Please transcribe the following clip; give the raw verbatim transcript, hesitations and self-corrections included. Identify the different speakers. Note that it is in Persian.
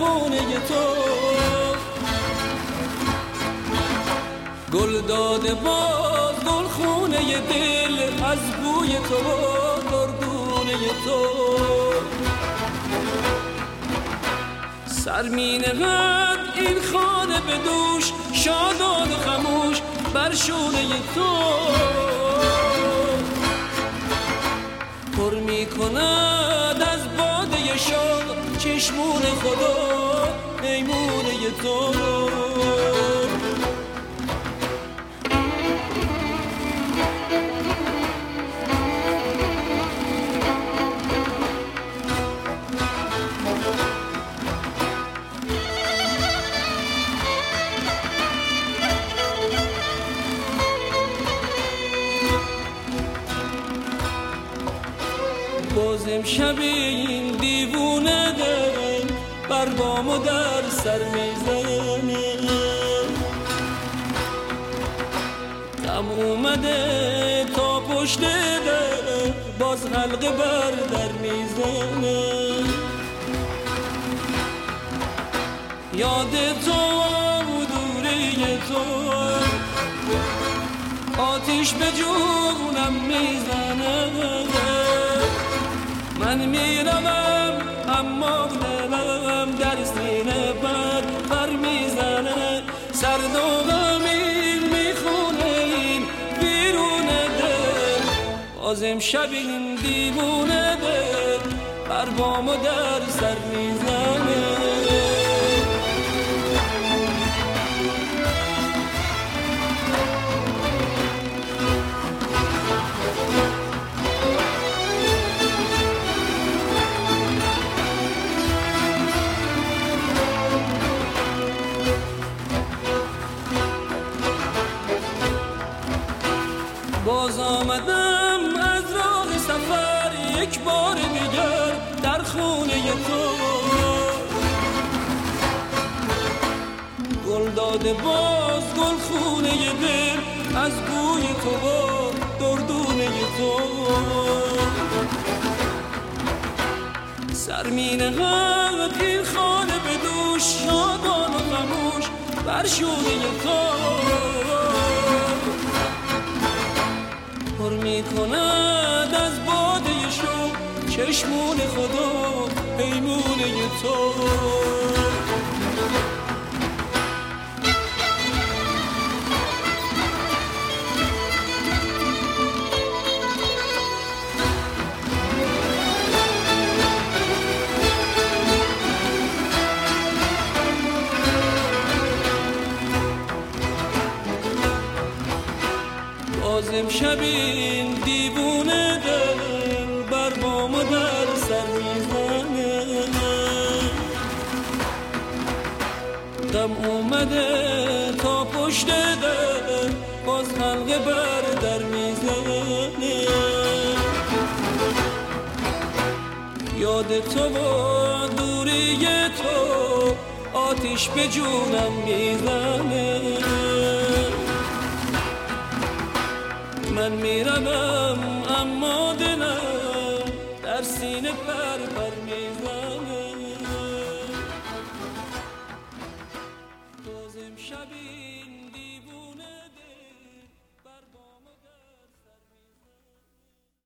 Speaker 1: خونه تو. گل داده باز گل خونه دل از بوی تو دردونه تو. سر می نهد این خانه به دوش شادان و خموش بر شونه تو. پر می کند از باده شوق چشمون خدا میمونه تو. باز امشب این دیوونه دل بر بام و در سر میزنه. غم اومده تا پشت در باز حلقه بر در میزنه. یاد تو و دوری تو آتیش به جونم میزنه. من میروم اما دلم در سینه بر بر میزنه. سرد و غمین میخونه این بیرون دل. باز امشب این دیوونه دل بر بام و در سر میزنه. باز آمدم از راه سفر یک بار دیگر در خونه تو. گل داده باز گل خونه دل از بوی تو و دردونه تو. سر می نهد این خانه به دوش شادان و خموش بر شونه تو. پر می کند از باده شو چشمون خدا پیمونه تو. باز امشب این دیوونه دل بر بام و در سر میزنه. غم اومده تا پشت در باز حلقه بر در میزنه. یاد تو و دوری تو آتیش به جونم میزنه. من میروم اما دلم در سینه پر پر میزنه. باز امشب این